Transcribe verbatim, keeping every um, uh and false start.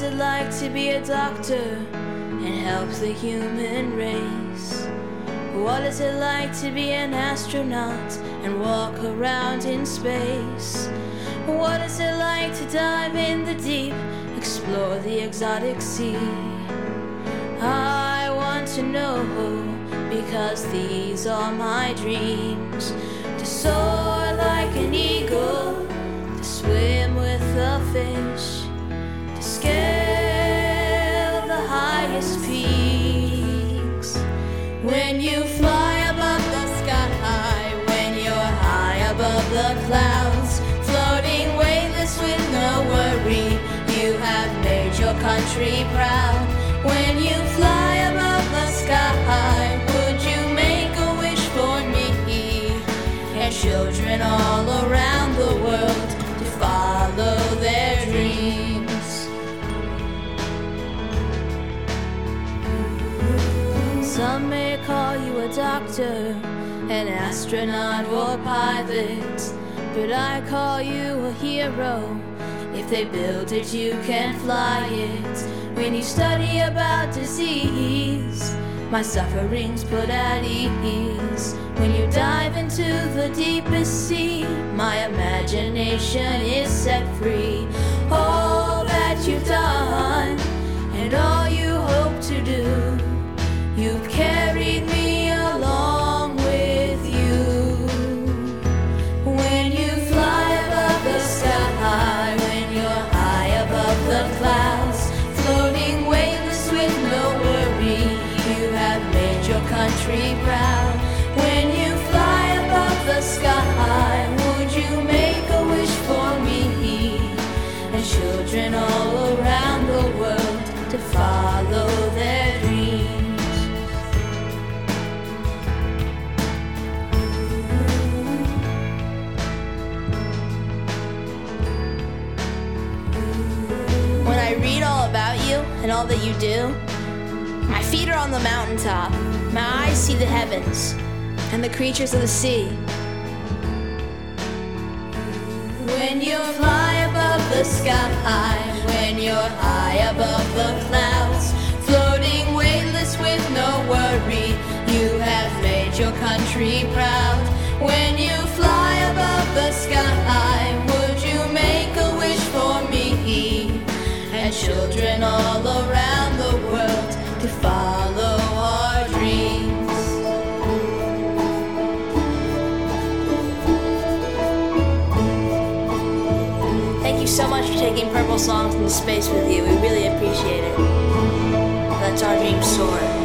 it like to be a doctor and help the human race? What is it like to be an astronaut and walk around in space? What is it like to dive in the deep, explore the exotic sea? I want to know, because these are my dreams. To soar like an eagle, to swim with the fish, to scale the highest peaks. When you fly above the sky, when you're high above the clouds, floating weightless with no worry, you have made your country proud. When you fly above the sky, would you make a wish for me and children all around the world to follow their dreams? Some may call you a doctor, an astronaut or pilot, but I call you a hero. If they build it, you can fly it. When you study about disease, my suffering's put at ease. When you dive into the deepest sea, my imagination is set free. All that you've done and all you hope to do, you've carried me along with you. When you fly above the sky, when you're high above the clouds, floating weightless with no worry, you have made your country proud. When you fly above the sky, would you make a wish for me and children all around the world to follow their dreams? When I read all about you and all that you do, my feet are on the mountaintop, my eyes see the heavens and the creatures of the sea. When you fly above the sky, when you're high above the clouds, floating weightless with no worry, you have made your country proud. When you fly above the sky, would you make a wish for me and children all around the world to follow our dreams? Thank you so much for taking Purple Songs into space with you. We really appreciate it. Let's our dreams soar.